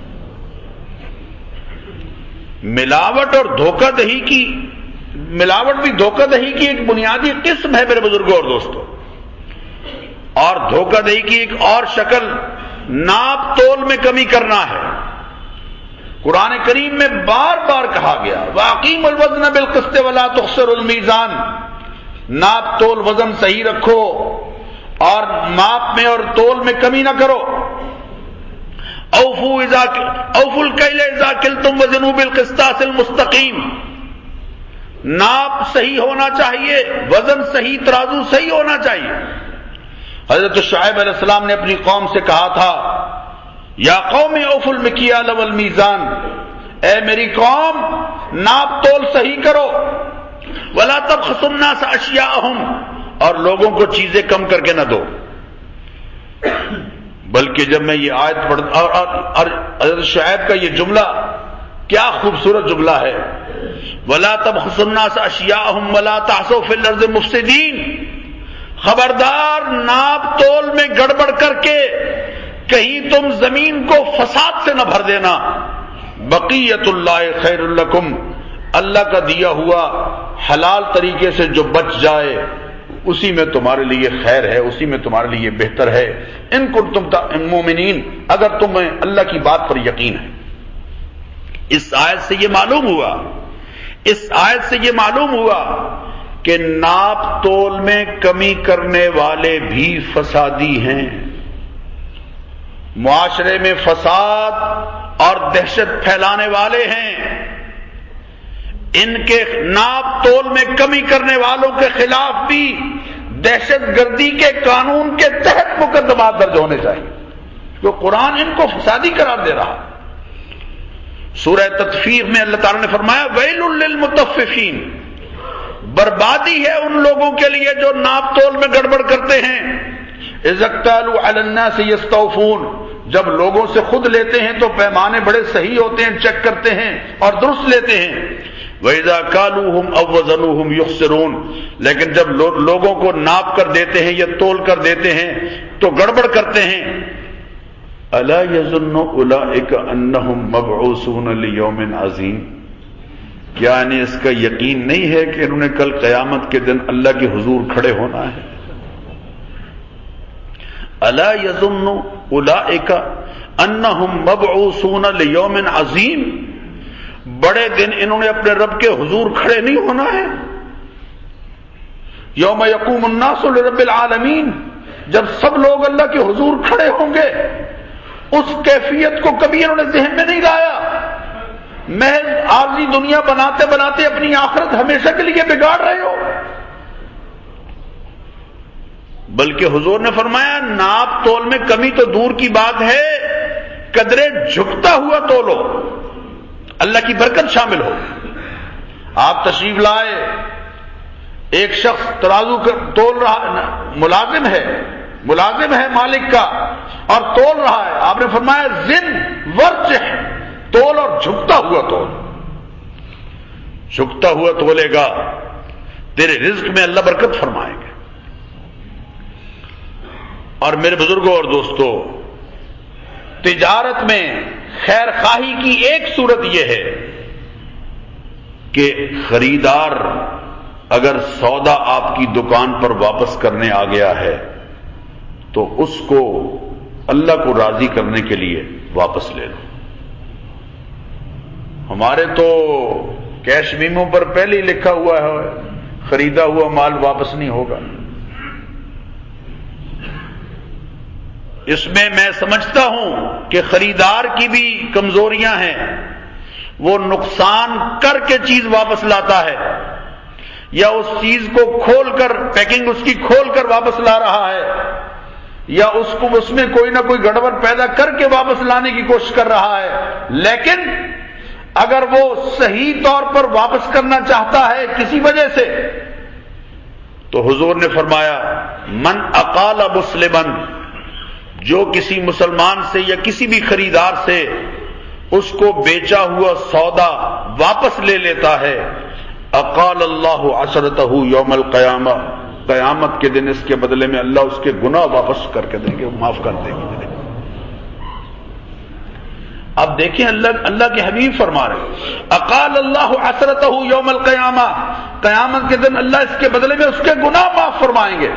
ملاوٹ اور دھوکہ دہی کی، ملاوٹ بھی دھوکہ دہی کی ایک بنیادی قسم ہے میرے بزرگوں اور دوستوں. اور دھوکہ دہی کی ایک اور شکل ناپ تول میں کمی کرنا ہے. قرآن کریم میں بار بار کہا گیا وَأَقِیمُوا الْوَزْنَ بِالْقِسْطِ وَلَا تُخْسِرُوا الْمِیزَانَ، ناپ تول وزن صحیح رکھو اور ماپ میں اور تول میں کمی نہ کرو. اوفوا اذا اوفوا الکیل اذا کلتم وزنوا بالقسطاس المستقیم، ناپ صحیح ہونا چاہیے، وزن صحیح، ترازو صحیح ہونا چاہیے. حضرت شعیب علیہ السلام نے اپنی قوم سے کہا تھا یا قوم اوفوا المکیال والمیزان، اے میری قوم ناپ تول صحیح کرو. ولا تبخسوا الناس اشیاءهم، اور لوگوں کو چیزیں کم کر کے نہ دو. بلکہ جب میں یہ آیت پڑھتا، اور, اور, اور حضرت شعیب کا یہ جملہ کیا خوبصورت جملہ ہے، ولا تبخسوا الناس اشیاءهم ولا تعثوا فی الارض مفسدین. خبردار ناپ تول میں گڑبڑ کر کے کہیں تم زمین کو فساد سے نہ بھر دینا. بقیت اللہ خیر لکم، اللہ کا دیا ہوا حلال طریقے سے جو بچ جائے اسی میں تمہارے لیے خیر ہے، اسی میں تمہارے لیے بہتر ہے. ان کنتم مومنین، اگر تمہیں اللہ کی بات پر یقین ہے. اس آیت سے یہ معلوم ہوا اس آیت سے یہ معلوم ہوا کہ ناپ تول میں کمی کرنے والے بھی فسادی ہیں. معاشرے میں فساد اور دہشت پھیلانے والے ہیں. ان کے ناپ تول میں کمی کرنے والوں کے خلاف بھی دہشت گردی کے قانون کے تحت مقدمات درج ہونے چاہیے، جو قرآن ان کو فسادی قرار دے رہا. سورہ تطفیف میں اللہ تعالیٰ نے فرمایا ویل للمطففین، بربادی ہے ان لوگوں کے لیے جو ناپ تول میں گڑبڑ کرتے ہیں. اذا اکتالوا علی الناس یستوفون، جب لوگوں سے خود لیتے ہیں تو پیمانے بڑے صحیح ہوتے ہیں، چیک کرتے ہیں اور درست لیتے ہیں. وَإِذَا كَالُوهُمْ أَوْ وَزَنُوهُمْ يُخْسِرُونَ، لیکن جب لوگوں کو ناپ کر دیتے ہیں یا تول کر دیتے ہیں تو گڑبڑ کرتے ہیں. أَلَا يَظُنُّ أُولَئِكَ أَنَّهُمْ مَبْعُوثُونَ لِيَوْمٍ عَظِيمٍ، کیا انہیں اس کا یقین نہیں ہے کہ انہوں نے کل قیامت کے دن اللہ کے حضور کھڑے ہونا ہے؟ أَلَا يَظُنُّ أُولَئِكَ أَنَّهُمْ مَبْعُوثُونَ لِيَوْمٍ عَظِيمٍ، بڑے دن انہوں نے اپنے رب کے حضور کھڑے نہیں ہونا ہے. یوم یقوم الناس لرب العالمین، جب سب لوگ اللہ کے حضور کھڑے ہوں گے. اس کیفیت کو کبھی انہوں نے ذہن میں نہیں لایا. محض عارضی دنیا بناتے بناتے اپنی آخرت ہمیشہ کے لیے بگاڑ رہے ہو. بلکہ حضور نے فرمایا ناپ تول میں کمی تو دور کی بات ہے، قدرے جھکتا ہوا تولو، اللہ کی برکت شامل ہو. آپ تشریف لائے، ایک شخص ترازو تول رہا، ملازم ہے ملازم ہے مالک کا اور تول رہا ہے، آپ نے فرمایا زن ورجح، تول اور جھکتا ہوا تول، جھکتا ہوا تولے گا، تیرے رزق میں اللہ برکت فرمائیں گے۔ اور میرے بزرگوں اور دوستوں، تجارت میں خیر خواہی کی ایک صورت یہ ہے کہ خریدار اگر سودا آپ کی دکان پر واپس کرنے آ گیا ہے تو اس کو اللہ کو راضی کرنے کے لیے واپس لے لو۔ ہمارے تو کیش میمو پر پہلے ہی لکھا ہوا ہے خریدا ہوا مال واپس نہیں ہوگا۔ اس میں میں سمجھتا ہوں کہ خریدار کی بھی کمزوریاں ہیں، وہ نقصان کر کے چیز واپس لاتا ہے یا اس چیز کو کھول کر پیکنگ اس کی کھول کر واپس لا رہا ہے یا اس کو اس میں کوئی نہ کوئی گڑبڑ پیدا کر کے واپس لانے کی کوشش کر رہا ہے۔ لیکن اگر وہ صحیح طور پر واپس کرنا چاہتا ہے کسی وجہ سے تو حضور نے فرمایا من اقال مسلمن، جو کسی مسلمان سے یا کسی بھی خریدار سے اس کو بیچا ہوا سودا واپس لے لیتا ہے، اقال اللہ عشرتہ یوم القیامہ، قیامت کے دن اس کے بدلے میں اللہ اس کے گناہ واپس کر کے دیں گے، معاف کر دیں گے۔ اب دیکھیں اللہ اللہ کے حبیب فرما رہے اقال اللہ عشرتہ یوم القیامہ، قیامت کے دن اللہ اس کے بدلے میں اس کے گناہ معاف فرمائیں گے۔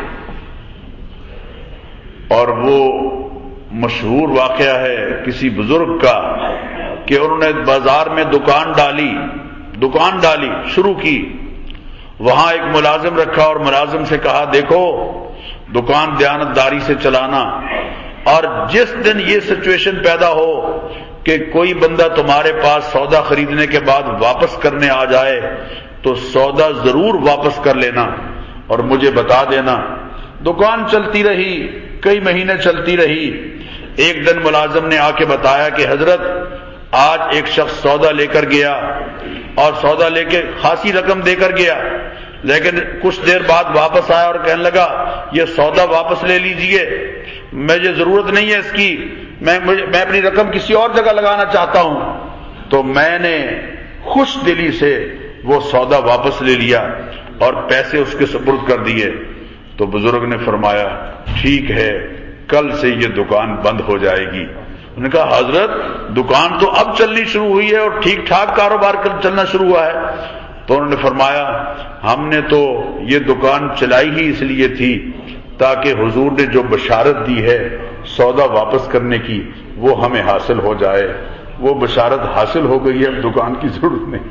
اور وہ مشہور واقعہ ہے کسی بزرگ کا کہ انہوں نے بازار میں دکان ڈالی دکان ڈالی شروع کی، وہاں ایک ملازم رکھا اور ملازم سے کہا دیکھو دکان دیانتداری سے چلانا، اور جس دن یہ سچویشن پیدا ہو کہ کوئی بندہ تمہارے پاس سودا خریدنے کے بعد واپس کرنے آ جائے تو سودا ضرور واپس کر لینا اور مجھے بتا دینا۔ دکان چلتی رہی، کئی مہینے چلتی رہی۔ ایک دن ملازم نے آ کے بتایا کہ حضرت آج ایک شخص سودا لے کر گیا اور سودا لے کے خاصی رقم دے کر گیا، لیکن کچھ دیر بعد واپس آیا اور کہنے لگا یہ سودا واپس لے لیجئے، مجھے ضرورت نہیں ہے اس کی، میں میں اپنی رقم کسی اور جگہ لگانا چاہتا ہوں۔ تو میں نے خوش دلی سے وہ سودا واپس لے لیا اور پیسے اس کے سپرد کر دیے۔ تو بزرگ نے فرمایا ٹھیک ہے، کل سے یہ دکان بند ہو جائے گی۔ انہوں نے کہا حضرت دکان تو اب چلنی شروع ہوئی ہے اور ٹھیک ٹھاک کاروبار چلنا شروع ہوا ہے۔ تو انہوں نے فرمایا ہم نے تو یہ دکان چلائی ہی اس لیے تھی تاکہ حضور نے جو بشارت دی ہے سودا واپس کرنے کی وہ ہمیں حاصل ہو جائے، وہ بشارت حاصل ہو گئی ہے، اب دکان کی ضرورت نہیں۔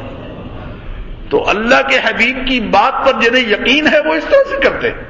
تو اللہ کے حبیب کی بات پر جنہیں یقین ہے وہ اس طرح سے کرتے ہیں۔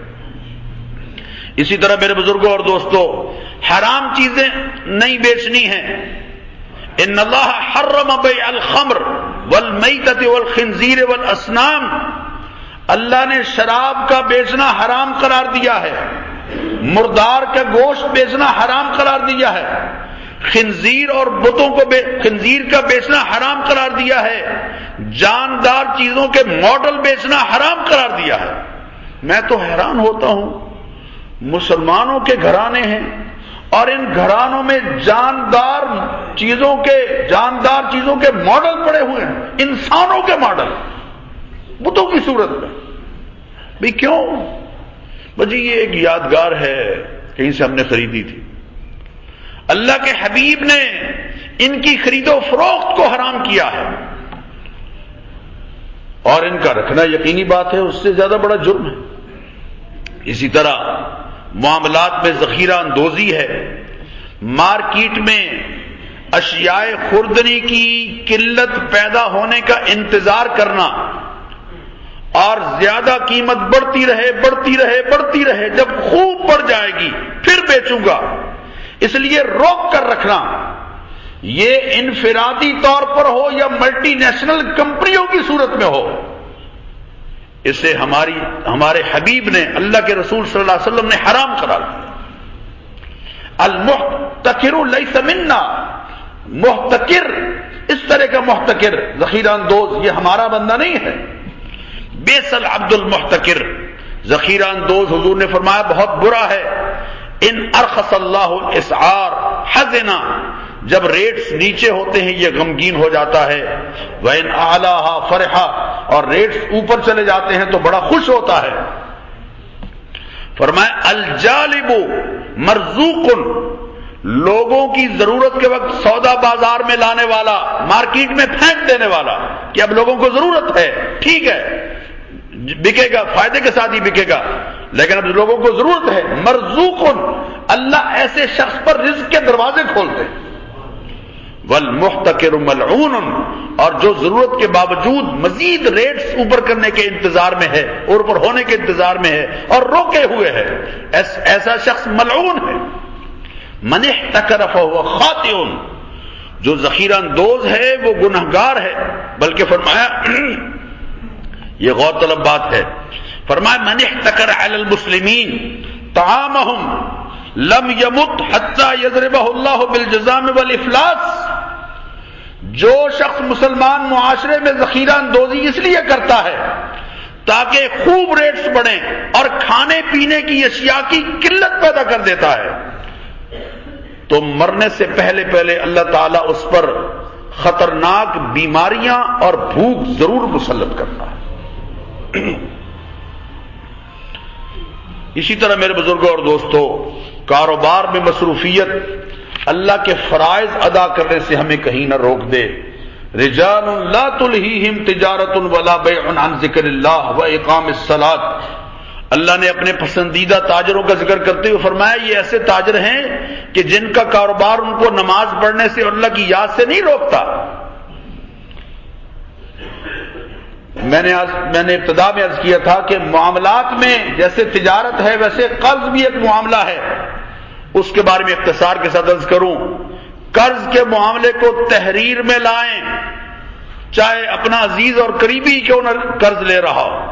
اسی طرح میرے بزرگوں اور دوستوں، حرام چیزیں نہیں بیچنی ہیں۔ ان اللہ حرم بیع الخمر والمیتۃ والخنزیر والاسنام، اللہ نے شراب کا بیچنا حرام قرار دیا ہے، مردار کا گوشت بیچنا حرام قرار دیا ہے، خنزیر اور بتوں کو بے خنزیر کا بیچنا حرام قرار دیا ہے، جاندار چیزوں کے ماڈل بیچنا حرام قرار دیا ہے۔ میں تو حیران ہوتا ہوں، مسلمانوں کے گھرانے ہیں اور ان گھرانوں میں جاندار چیزوں کے جاندار چیزوں کے ماڈل پڑے ہوئے ہیں، انسانوں کے ماڈل بتوں کی صورت میں۔ بھئی کیوں؟ بجی یہ ایک یادگار ہے، کہیں سے ہم نے خریدی تھی۔ اللہ کے حبیب نے ان کی خرید و فروخت کو حرام کیا ہے، اور ان کا رکھنا یقینی بات ہے اس سے زیادہ بڑا جرم ہے۔ اسی طرح معاملات میں ذخیرہ اندوزی ہے، مارکیٹ میں اشیاء خوردنی کی قلت پیدا ہونے کا انتظار کرنا اور زیادہ قیمت بڑھتی رہے بڑھتی رہے بڑھتی رہے، جب خوب بڑھ جائے گی پھر بیچوں گا، اس لیے روک کر رکھنا، یہ انفرادی طور پر ہو یا ملٹی نیشنل کمپنیوں کی صورت میں ہو، اسے ہماری ہمارے حبیب نے، اللہ کے رسول صلی اللہ علیہ وسلم نے حرام قرار دیا۔ المحتکر لیس منا، محتکر اس طرح کا محتکر ذخیرہ اندوز یہ ہمارا بندہ نہیں ہے۔ بیس العبد المحتکر، ذخیرہ اندوز حضور نے فرمایا بہت برا ہے. ان ارخص اللہ الاسعار حزنا، جب ریٹس نیچے ہوتے ہیں یہ غمگین ہو جاتا ہے. وَإِنْ أَعْلَاهَا فَرِحًا، اور ریٹس اوپر چلے جاتے ہیں تو بڑا خوش ہوتا ہے. فرمایا الجالب مرزوق، لوگوں کی ضرورت کے وقت سودا بازار میں لانے والا، مارکیٹ میں پھینک دینے والا کہ اب لوگوں کو ضرورت ہے، ٹھیک ہے بکے گا، فائدے کے ساتھ ہی بکے گا، لیکن اب لوگوں کو ضرورت ہے. مرزوق، اللہ ایسے شخص پر رزق کے دروازے کھولتے. والمحتکر ملعون، اور جو ضرورت کے باوجود مزید ریٹس اوپر کرنے کے انتظار میں ہے اور اوپر ہونے کے انتظار میں ہے اور روکے ہوئے ہے، ایسا شخص ملعون ہے. من احتکر فهو خاطئ، جو ذخیرہ اندوز ہے وہ گنہگار ہے. بلکہ فرمایا یہ غور طلب بات ہے، فرمایا من احتکر علی المسلمین طعامهم لم يمت حتى يضربه الله بالجزام والافلاس. جو شخص مسلمان معاشرے میں ذخیرہ اندوزی اس لیے کرتا ہے تاکہ خوب ریٹس بڑھیں اور کھانے پینے کی اشیاء کی قلت پیدا کر دیتا ہے، تو مرنے سے پہلے پہلے اللہ تعالیٰ اس پر خطرناک بیماریاں اور بھوک ضرور مسلط کرتا ہے. اسی طرح میرے بزرگوں اور دوستوں، کاروبار میں مصروفیت اللہ کے فرائض ادا کرنے سے ہمیں کہیں نہ روک دے. رجال لا تلہیہم تجارت ولا بیع عن ذکر اللہ واقام الصلاۃ. اللہ نے اپنے پسندیدہ تاجروں کا ذکر کرتے ہوئے فرمایا یہ ایسے تاجر ہیں کہ جن کا کاروبار ان کو نماز پڑھنے سے اور اللہ کی یاد سے نہیں روکتا. میں نے آج میں نے ابتدا میں عرض کیا تھا کہ معاملات میں جیسے تجارت ہے ویسے قرض بھی ایک معاملہ ہے. اس کے بارے میں اختصار کے ساتھ عرض کروں، قرض کے معاملے کو تحریر میں لائیں، چاہے اپنا عزیز اور قریبی کیوں نہ قرض لے رہا ہو.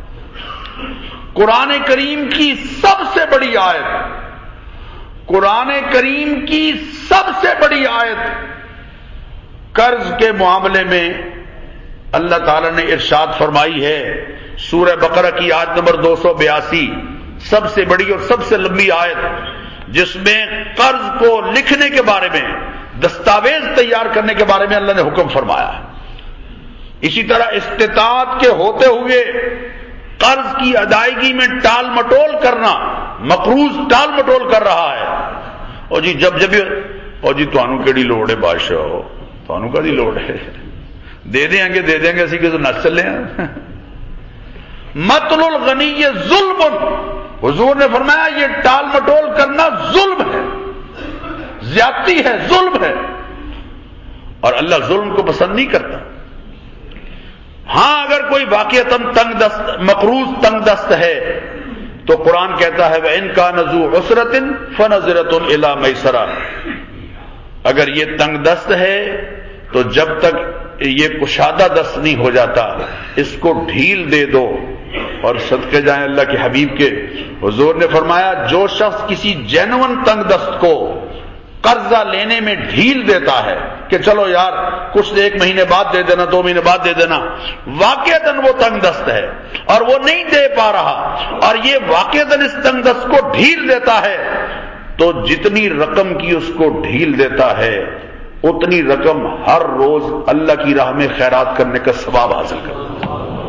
قرآن کریم کی سب سے بڑی آیت، قرآن کریم کی سب سے بڑی آیت قرض کے معاملے میں اللہ تعالیٰ نے ارشاد فرمائی ہے. سورہ بقرہ کی آیت نمبر دو سو بیاسی، سب سے بڑی اور سب سے لمبی آیت، جس میں قرض کو لکھنے کے بارے میں، دستاویز تیار کرنے کے بارے میں اللہ نے حکم فرمایا ہے. اسی طرح استطاعت کے ہوتے ہوئے قرض کی ادائیگی میں ٹال مٹول کرنا، مقروض ٹال مٹول کر رہا ہے. اور جی جب جب اور جی تانوں کیڑی لوڑ ہے بادشاہ، تانوں کا دی لوڑ ہے، دے دیں گے دے دیں گے اسی کے تو نس چلے ہیں. مطل الغنی ظلم، حضور نے فرمایا یہ ٹال مٹول کرنا ظلم ہے، زیادتی ہے، ظلم ہے، اور اللہ ظلم کو پسند نہیں کرتا. ہاں اگر کوئی واقعتاً تنگ دست مقروض تنگ دست ہے تو قرآن کہتا ہے وَإِن كَانَ ذُو عُسْرَةٍ فَنَظِرَةٌ إِلَىٰ مَيْسَرَةٍ، اگر یہ تنگ دست ہے تو جب تک یہ کشادہ دست نہیں ہو جاتا اس کو ڈھیل دے دو. اور صدقے جائیں اللہ کے حبیب کے، حضور نے فرمایا جو شخص کسی جینون تنگ دست کو قرضہ لینے میں ڈھیل دیتا ہے کہ چلو یار کچھ ایک مہینے بعد دے دینا، دو مہینے بعد دے دینا، واقعتاً وہ تنگ دست ہے اور وہ نہیں دے پا رہا اور یہ واقعتاً اس تنگ دست کو ڈھیل دیتا ہے، تو جتنی رقم کی اس کو ڈھیل دیتا ہے اتنی رقم ہر روز اللہ کی راہ میں خیرات کرنے کا ثواب حاصل کرتا ہے.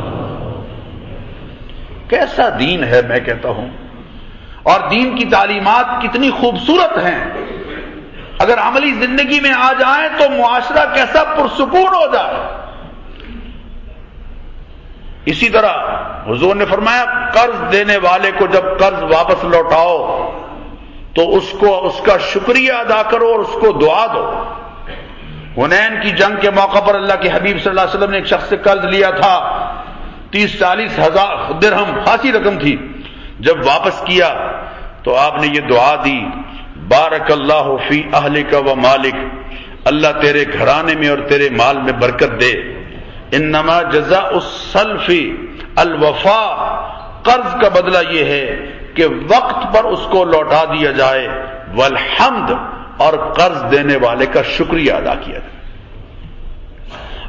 کیسا دین ہے میں کہتا ہوں، اور دین کی تعلیمات کتنی خوبصورت ہیں. اگر عملی زندگی میں آ جائیں تو معاشرہ کیسا پرسکون ہو جائے. اسی طرح حضور نے فرمایا قرض دینے والے کو جب قرض واپس لوٹاؤ تو اس کو اس کا شکریہ ادا کرو اور اس کو دعا دو. حنین کی جنگ کے موقع پر اللہ کے حبیب صلی اللہ علیہ وسلم نے ایک شخص سے قرض لیا تھا، تیس چالیس ہزار درہم، خاصی رقم تھی. جب واپس کیا تو آپ نے یہ دعا دی، بارک اللہ فی اہلک و مالک، اللہ تیرے گھرانے میں اور تیرے مال میں برکت دے. انما جزاء السلف الوفاء، قرض کا بدلہ یہ ہے کہ وقت پر اس کو لوٹا دیا جائے، والحمد، اور قرض دینے والے کا شکریہ ادا کیا جائے.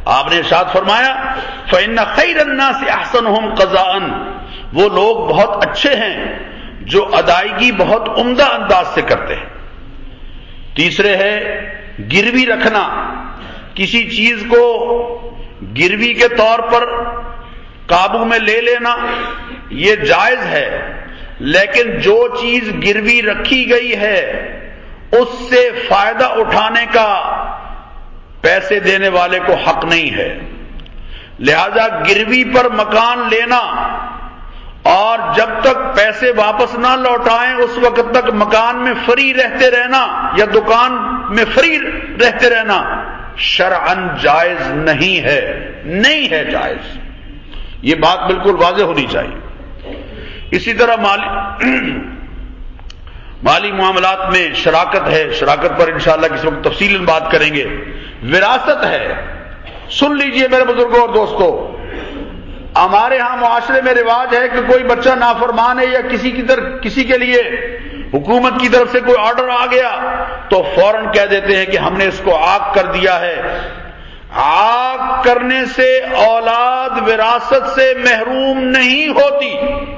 آپ نے ارشاد فرمایا فَإِنَّ خَيْرَ النَّاسِ أَحْسَنُهُمْ قَضَاءً، وہ لوگ بہت اچھے ہیں جو ادائیگی بہت عمدہ انداز سے کرتے ہیں۔ تیسرے ہے گروی رکھنا، کسی چیز کو گروی کے طور پر قابو میں لے لینا یہ جائز ہے، لیکن جو چیز گروی رکھی گئی ہے اس سے فائدہ اٹھانے کا پیسے دینے والے کو حق نہیں ہے۔ لہذا گروی پر مکان لینا اور جب تک پیسے واپس نہ لوٹائیں اس وقت تک مکان میں فری رہتے رہنا یا دکان میں فری رہتے رہنا شرعاً جائز نہیں ہے، نہیں ہے جائز۔ یہ بات بالکل واضح ہونی چاہیے۔ اسی طرح مالی مالی معاملات میں شراکت ہے، شراکت پر انشاءاللہ کسی وقت تفصیل بات کریں گے۔ وراثت ہے، سن لیجئے میرے بزرگوں اور دوستو، ہمارے ہاں معاشرے میں رواج ہے کہ کوئی بچہ نافرمان ہے یا کسی کی طرف کسی کے لیے حکومت کی طرف سے کوئی آرڈر آ گیا تو فوراً کہہ دیتے ہیں کہ ہم نے اس کو عاق کر دیا ہے۔ عاق کرنے سے اولاد وراثت سے محروم نہیں ہوتی،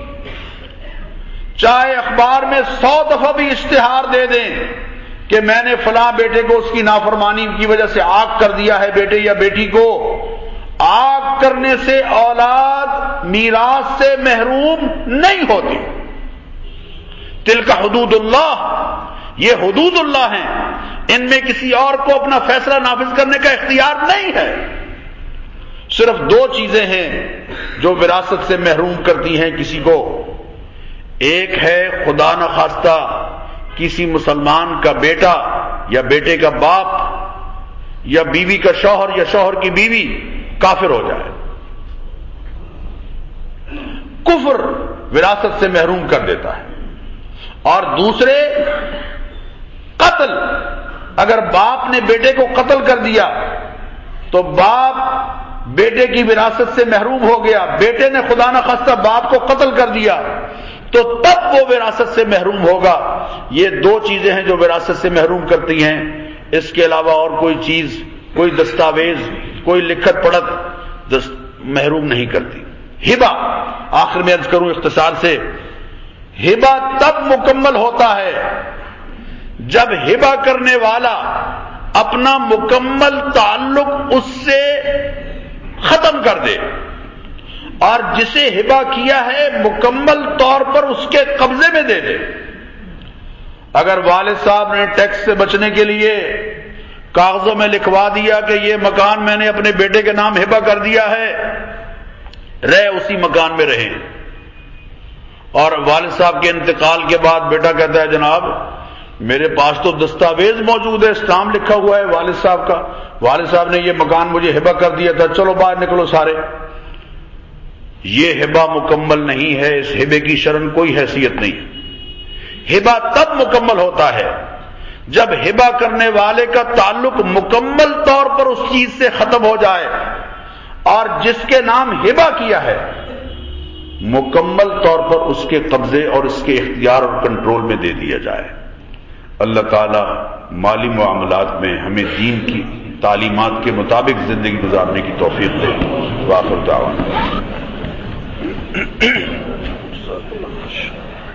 چاہے اخبار میں سو دفعہ بھی اشتہار دے دیں کہ میں نے فلاں بیٹے کو اس کی نافرمانی کی وجہ سے عاق کر دیا ہے بیٹے یا بیٹی کو، عاق کرنے سے اولاد میراث سے محروم نہیں ہوتی۔ تلک حدود اللہ، یہ حدود اللہ ہیں، ان میں کسی اور کو اپنا فیصلہ نافذ کرنے کا اختیار نہیں ہے۔ صرف دو چیزیں ہیں جو وراثت سے محروم کرتی ہیں کسی کو، ایک ہے خدا نخواستہ کسی مسلمان کا بیٹا یا بیٹے کا باپ یا بیوی کا شوہر یا شوہر کی بیوی کافر ہو جائے، کفر وراثت سے محروم کر دیتا ہے۔ اور دوسرے قتل، اگر باپ نے بیٹے کو قتل کر دیا تو باپ بیٹے کی وراثت سے محروم ہو گیا، بیٹے نے خدا نخواستہ باپ کو قتل کر دیا تو تب وہ وراثت سے محروم ہوگا۔ یہ دو چیزیں ہیں جو وراثت سے محروم کرتی ہیں، اس کے علاوہ اور کوئی چیز، کوئی دستاویز، کوئی لکھت پڑھت محروم نہیں کرتی۔ ہبہ، آخر میں عرض کروں اختصار سے، ہبہ تب مکمل ہوتا ہے جب ہبہ کرنے والا اپنا مکمل تعلق اس سے ختم کر دے اور جسے ہبہ کیا ہے مکمل طور پر اس کے قبضے میں دے دے۔ اگر والد صاحب نے ٹیکس سے بچنے کے لیے کاغذوں میں لکھوا دیا کہ یہ مکان میں نے اپنے بیٹے کے نام ہبہ کر دیا ہے، رہ اسی مکان میں رہیں، اور والد صاحب کے انتقال کے بعد بیٹا کہتا ہے جناب میرے پاس تو دستاویز موجود ہے، اسٹامپ لکھا ہوا ہے والد صاحب کا، والد صاحب نے یہ مکان مجھے ہبہ کر دیا تھا، چلو باہر نکلو سارے، یہ ہبہ مکمل نہیں ہے، اس ہبے کی شرعاً کوئی حیثیت نہیں۔ ہبہ تب مکمل ہوتا ہے جب ہبہ کرنے والے کا تعلق مکمل طور پر اس چیز سے ختم ہو جائے اور جس کے نام ہبہ کیا ہے مکمل طور پر اس کے قبضے اور اس کے اختیار اور کنٹرول میں دے دیا جائے۔ اللہ تعالی مالی معاملات میں ہمیں دین کی تعلیمات کے مطابق زندگی گزارنے کی توفیق دے۔ وآخر دعوانا